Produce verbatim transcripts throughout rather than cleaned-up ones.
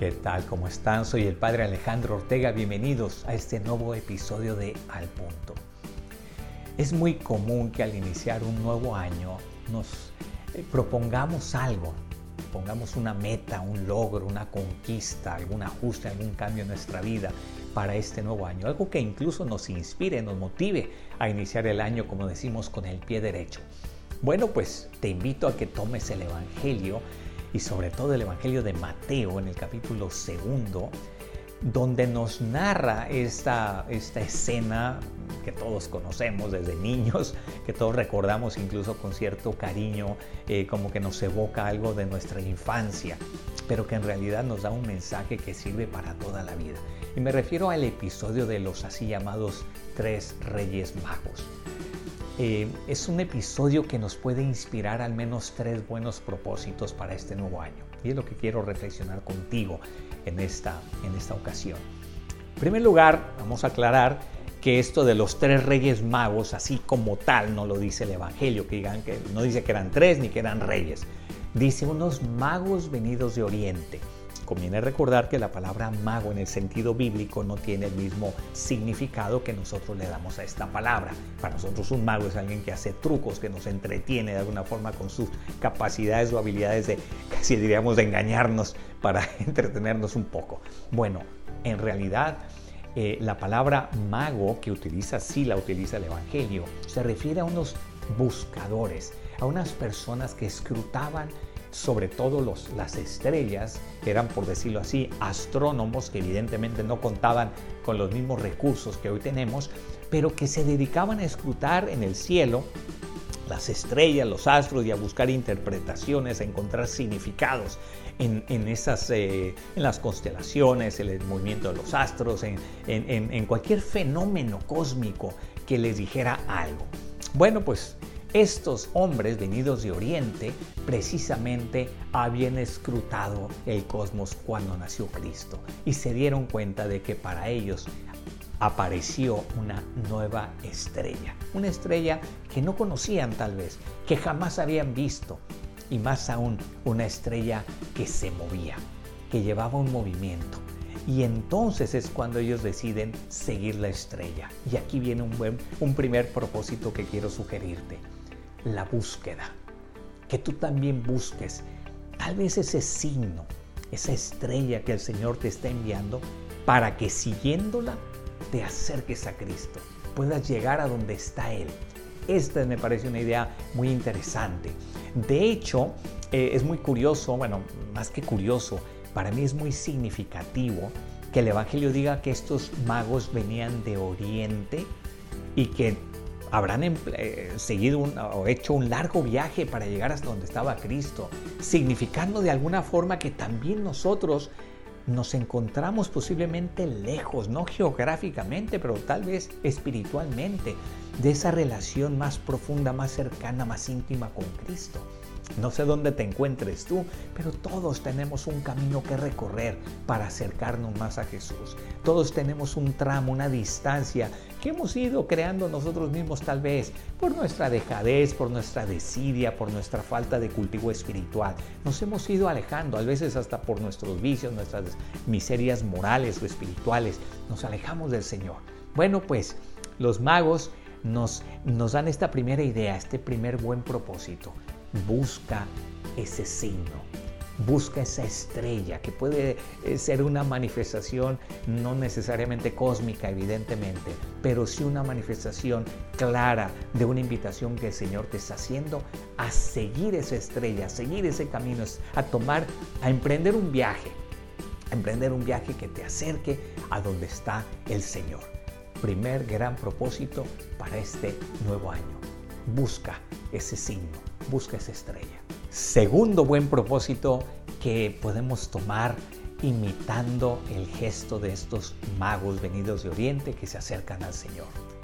¿Qué tal? ¿Cómo están? Soy el Padre Alejandro Ortega. Bienvenidos a este nuevo episodio de Al Punto. Es muy común que al iniciar un nuevo año nos eh, propongamos algo, pongamos una meta, un logro, una conquista, algún ajuste, algún cambio en nuestra vida para este nuevo año. Algo que incluso nos inspire, nos motive a iniciar el año, como decimos, con el pie derecho. Bueno, pues te invito a que tomes el Evangelio y sobre todo el Evangelio de Mateo en el capítulo segundo, donde nos narra esta, esta escena que todos conocemos desde niños, que todos recordamos incluso con cierto cariño, eh, como que nos evoca algo de nuestra infancia, pero que en realidad nos da un mensaje que sirve para toda la vida. Y me refiero al episodio de los así llamados tres Reyes Magos. Eh, es un episodio que nos puede inspirar al menos tres buenos propósitos para este nuevo año. Y es lo que quiero reflexionar contigo en esta, en esta ocasión. En primer lugar, vamos a aclarar que esto de los tres reyes magos, así como tal, no lo dice el Evangelio, que digan que no dice que eran tres ni que eran reyes. Dice unos magos venidos de Oriente. Conviene recordar que la palabra mago en el sentido bíblico no tiene el mismo significado que nosotros le damos a esta palabra. Para nosotros un mago es alguien que hace trucos, que nos entretiene de alguna forma con sus capacidades o habilidades de, casi diríamos, de engañarnos para entretenernos un poco. Bueno, en realidad eh, la palabra mago que utiliza, sí la utiliza el Evangelio, se refiere a unos buscadores, a unas personas que escrutaban sobre todo los, las estrellas, eran, por decirlo así, astrónomos que evidentemente no contaban con los mismos recursos que hoy tenemos, pero que se dedicaban a escrutar en el cielo las estrellas, los astros, y a buscar interpretaciones, a encontrar significados en, en, esas, eh, en las constelaciones, en el movimiento de los astros, en, en, en cualquier fenómeno cósmico que les dijera algo. Bueno, pues estos hombres venidos de Oriente precisamente habían escrutado el cosmos cuando nació Cristo y se dieron cuenta de que para ellos apareció una nueva estrella, una estrella que no conocían tal vez, que jamás habían visto, y más aún una estrella que se movía, que llevaba un movimiento. Y entonces es cuando ellos deciden seguir la estrella. Y aquí viene un, buen, un primer propósito que quiero sugerirte. La búsqueda, que tú también busques tal vez ese signo, esa estrella que el Señor te está enviando para que siguiéndola te acerques a Cristo, puedas llegar a donde está Él. Esta me parece una idea muy interesante. De hecho, eh, es muy curioso, bueno, más que curioso, para mí es muy significativo que el Evangelio diga que estos magos venían de Oriente y que habrán eh, seguido un, o hecho un largo viaje para llegar hasta donde estaba Cristo, significando de alguna forma que también nosotros nos encontramos posiblemente lejos, no geográficamente, pero tal vez espiritualmente, de esa relación más profunda, más cercana, más íntima con Cristo. No sé dónde te encuentres tú, pero todos tenemos un camino que recorrer para acercarnos más a Jesús. Todos tenemos un tramo, una distancia que hemos ido creando nosotros mismos tal vez por nuestra dejadez, por nuestra desidia, por nuestra falta de cultivo espiritual. Nos hemos ido alejando, a veces hasta por nuestros vicios, nuestras miserias morales o espirituales. Nos alejamos del Señor. Bueno, pues los magos nos, nos dan esta primera idea, este primer buen propósito. Busca ese signo, busca esa estrella que puede ser una manifestación no necesariamente cósmica, evidentemente, pero sí una manifestación clara de una invitación que el Señor te está haciendo a seguir esa estrella, a seguir ese camino, a tomar, a emprender un viaje, a emprender un viaje que te acerque a donde está el Señor. Primer gran propósito para este nuevo año. Busca ese signo, busca esa estrella. Segundo buen propósito que podemos tomar imitando el gesto de estos magos venidos de Oriente que se acercan al Señor.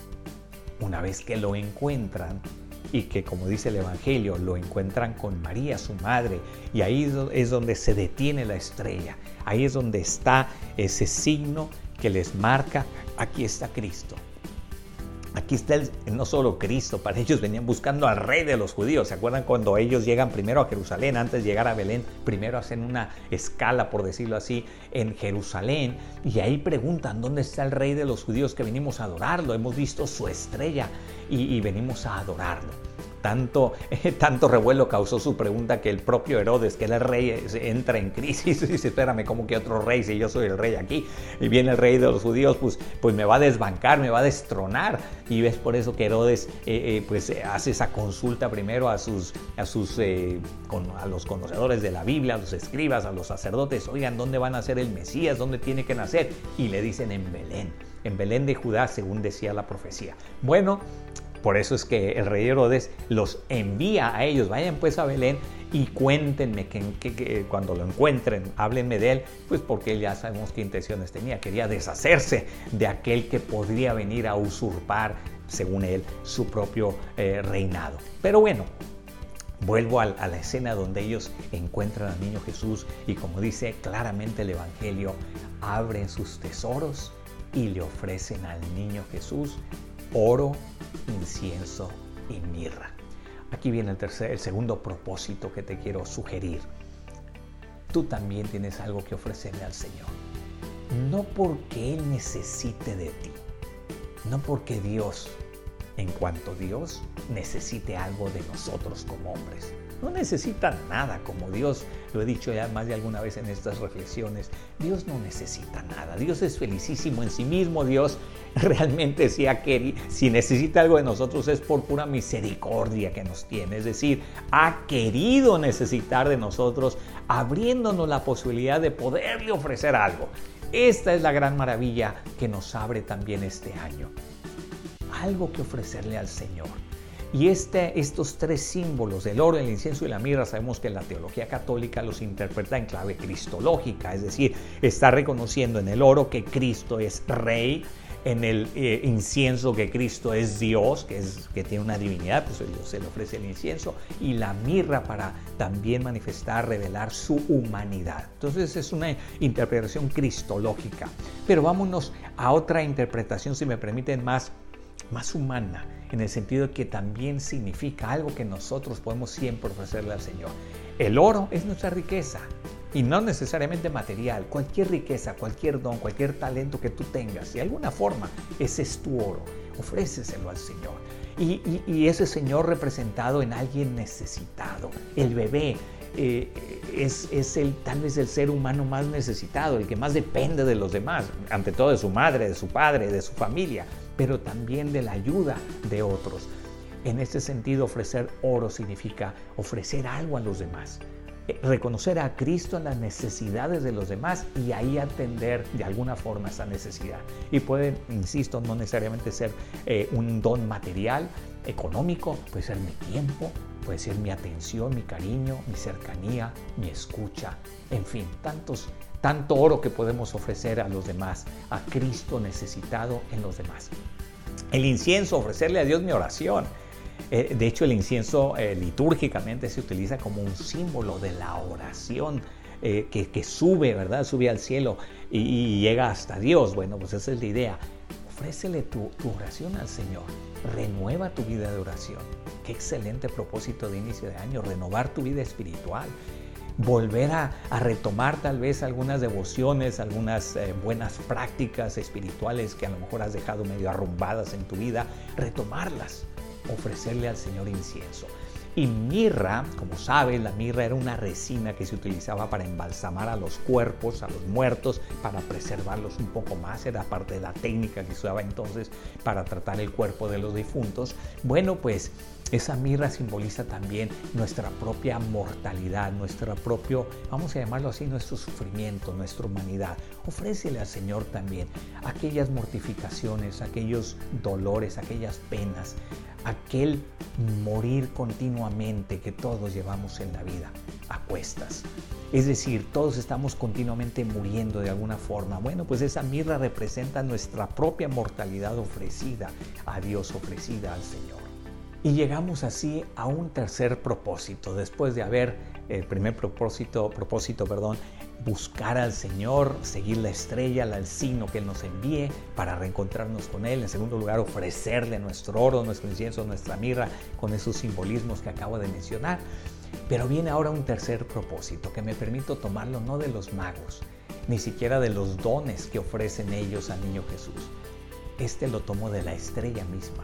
Una vez que lo encuentran y que, como dice el Evangelio, lo encuentran con María, su madre, y ahí es donde se detiene la estrella, ahí es donde está ese signo que les marca, aquí está Cristo. aquí está el, no solo Cristo, para ellos venían buscando al rey de los judíos. ¿Se acuerdan cuando ellos llegan primero a Jerusalén? Antes de llegar a Belén, primero hacen una escala, por decirlo así, en Jerusalén, y ahí preguntan, ¿dónde está el rey de los judíos que venimos a adorarlo? Hemos visto su estrella y, y venimos a adorarlo. Tanto, eh, tanto revuelo causó su pregunta que el propio Herodes, que era el rey, entra en crisis y dice, espérame, ¿cómo que otro rey si yo soy el rey aquí? Y viene el rey de los judíos, pues, pues me va a desbancar, me va a destronar. Y ves por eso que Herodes eh, eh, pues, hace esa consulta primero a, sus, a, sus, eh, con, a los conocedores de la Biblia, a los escribas, a los sacerdotes. Oigan, ¿dónde va a nacer el Mesías? ¿Dónde tiene que nacer? Y le dicen en Belén, en Belén de Judá, según decía la profecía. Bueno, por eso es que el rey Herodes los envía a ellos, vayan pues a Belén y cuéntenme que, que, que cuando lo encuentren, háblenme de él, pues porque ya sabemos qué intenciones tenía. Quería deshacerse de aquel que podría venir a usurpar, según él, su propio eh, reinado. Pero bueno, vuelvo a, a la escena donde ellos encuentran al niño Jesús y, como dice claramente el Evangelio, abren sus tesoros y le ofrecen al niño Jesús oro, incienso y mirra. Aquí viene el, tercer, el segundo propósito que te quiero sugerir. Tú también tienes algo que ofrecerle al Señor. No porque Él necesite de ti, no porque Dios, en cuanto Dios, necesite algo de nosotros como hombres. No necesita nada, como Dios, lo he dicho ya más de alguna vez en estas reflexiones. Dios no necesita nada. Dios es felicísimo en sí mismo. Dios realmente si, ha querido, si necesita algo de nosotros es por pura misericordia que nos tiene. Es decir, ha querido necesitar de nosotros, abriéndonos la posibilidad de poderle ofrecer algo. Esta es la gran maravilla que nos abre también este año. Algo que ofrecerle al Señor. Y este, estos tres símbolos, el oro, el incienso y la mirra, sabemos que la teología católica los interpreta en clave cristológica, es decir, está reconociendo en el oro que Cristo es Rey, en el eh, incienso que Cristo es Dios, que, es, que tiene una divinidad, pues se le ofrece el incienso, y la mirra para también manifestar, revelar su humanidad. Entonces es una interpretación cristológica. Pero vámonos a otra interpretación, si me permiten, más, más humana, en el sentido de que también significa algo que nosotros podemos siempre ofrecerle al Señor. El oro es nuestra riqueza, y no necesariamente material. Cualquier riqueza, cualquier don, cualquier talento que tú tengas, de alguna forma, ese es tu oro. Ofréceselo al Señor. Y, y, y ese Señor representado en alguien necesitado. El bebé eh, es, es el, tal vez el ser humano más necesitado, el que más depende de los demás, ante todo de su madre, de su padre, de su familia, pero también de la ayuda de otros. En este sentido, ofrecer oro significa ofrecer algo a los demás. Reconocer a Cristo en las necesidades de los demás y ahí atender de alguna forma esa necesidad. Y puede, insisto, no necesariamente ser eh, un don material, económico, puede ser mi tiempo, puede ser mi atención, mi cariño, mi cercanía, mi escucha, en fin, tantos, tanto oro que podemos ofrecer a los demás, a Cristo necesitado en los demás. El incienso, ofrecerle a Dios mi oración. Eh, de hecho, el incienso eh, litúrgicamente se utiliza como un símbolo de la oración eh, que, que sube, ¿verdad? Sube al cielo y, y llega hasta Dios. Bueno, pues esa es la idea. Ofrécele tu, tu oración al Señor. Renueva tu vida de oración. Qué excelente propósito de inicio de año, renovar tu vida espiritual. Volver a, a retomar tal vez algunas devociones, algunas eh, buenas prácticas espirituales que a lo mejor has dejado medio arrumbadas en tu vida, retomarlas. Ofrecerle al Señor incienso. Y mirra, como sabes, la mirra era una resina que se utilizaba para embalsamar a los cuerpos, a los muertos, para preservarlos un poco más. Era parte de la técnica que se usaba entonces para tratar el cuerpo de los difuntos. Bueno, pues esa mirra simboliza también nuestra propia mortalidad, nuestro propio, vamos a llamarlo así, nuestro sufrimiento, nuestra humanidad. Ofrécele al Señor también aquellas mortificaciones, aquellos dolores, aquellas penas, aquel morir continuamente que todos llevamos en la vida a cuestas. Es decir, todos estamos continuamente muriendo de alguna forma. Bueno, pues esa mirra representa nuestra propia mortalidad ofrecida a Dios, ofrecida al Señor. Y llegamos así a un tercer propósito, después de haber, el primer propósito, propósito, perdón, buscar al Señor, seguir la estrella, el signo que Él nos envíe para reencontrarnos con Él. En segundo lugar, ofrecerle nuestro oro, nuestro incienso, nuestra mirra, con esos simbolismos que acabo de mencionar. Pero viene ahora un tercer propósito, que me permito tomarlo no de los magos, ni siquiera de los dones que ofrecen ellos al niño Jesús. Este lo tomo de la estrella misma.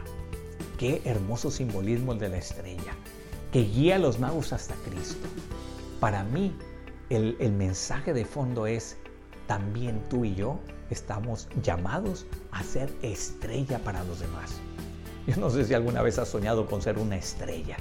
Qué hermoso simbolismo el de la estrella, que guía a los magos hasta Cristo. Para mí, el, el mensaje de fondo es, también tú y yo estamos llamados a ser estrella para los demás. Yo no sé si alguna vez has soñado con ser una estrella.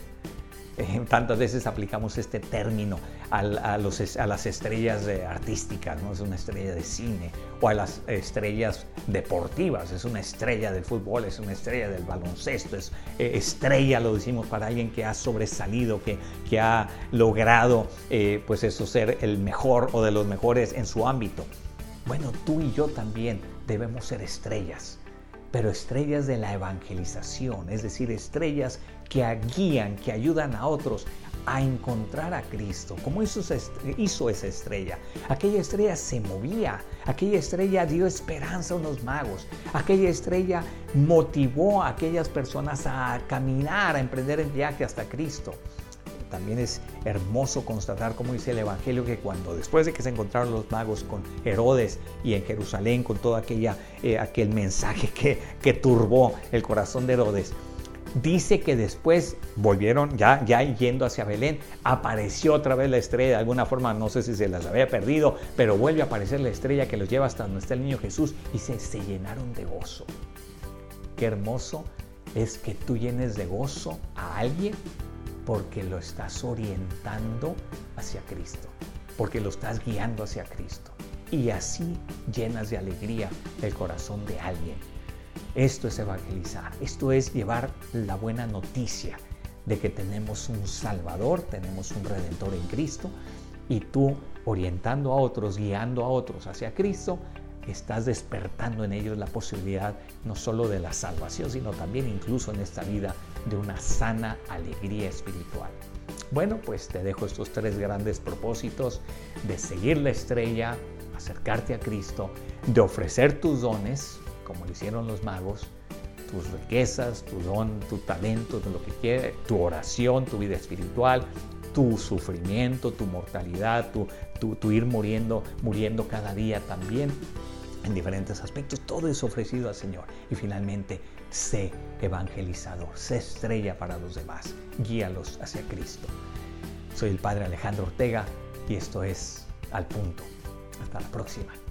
Eh, tantas veces aplicamos este término a, a, los, a las estrellas eh, artísticas, ¿no? Es una estrella de cine, o a las estrellas deportivas, es una estrella del fútbol, es una estrella del baloncesto, es eh, estrella, lo decimos para alguien que ha sobresalido, que, que ha logrado eh, pues eso, ser el mejor o de los mejores en su ámbito. Bueno, tú y yo también debemos ser estrellas, pero estrellas de la evangelización, es decir, estrellas que guían, que ayudan a otros a encontrar a Cristo. ¿Cómo hizo, hizo esa estrella? Aquella estrella se movía, aquella estrella dio esperanza a unos magos, aquella estrella motivó a aquellas personas a caminar, a emprender el viaje hasta Cristo. También es hermoso constatar, como dice el Evangelio, que cuando después de que se encontraron los magos con Herodes y en Jerusalén, con todo aquella, eh, aquel mensaje que, que turbó el corazón de Herodes, dice que después volvieron, ya, ya yendo hacia Belén, apareció otra vez la estrella. De alguna forma, no sé si se las había perdido, pero vuelve a aparecer la estrella que los lleva hasta donde está el niño Jesús, y se, se llenaron de gozo. Qué hermoso es que tú llenes de gozo a alguien porque lo estás orientando hacia Cristo, porque lo estás guiando hacia Cristo, y así llenas de alegría el corazón de alguien. Esto es evangelizar, esto es llevar la buena noticia de que tenemos un Salvador, tenemos un Redentor en Cristo, y tú orientando a otros, guiando a otros hacia Cristo, estás despertando en ellos la posibilidad no solo de la salvación, sino también incluso en esta vida de una sana alegría espiritual. Bueno, pues te dejo estos tres grandes propósitos: de seguir la estrella, acercarte a Cristo, de ofrecer tus dones, como lo hicieron los magos, tus riquezas, tu don, tu talento, lo que quieras, tu oración, tu vida espiritual, tu sufrimiento, tu mortalidad, tu, tu, tu ir muriendo, muriendo cada día también en diferentes aspectos. Todo es ofrecido al Señor. Y finalmente, sé evangelizador, sé estrella para los demás, guíalos hacia Cristo. Soy el Padre Alejandro Ortega y esto es Al Punto. Hasta la próxima.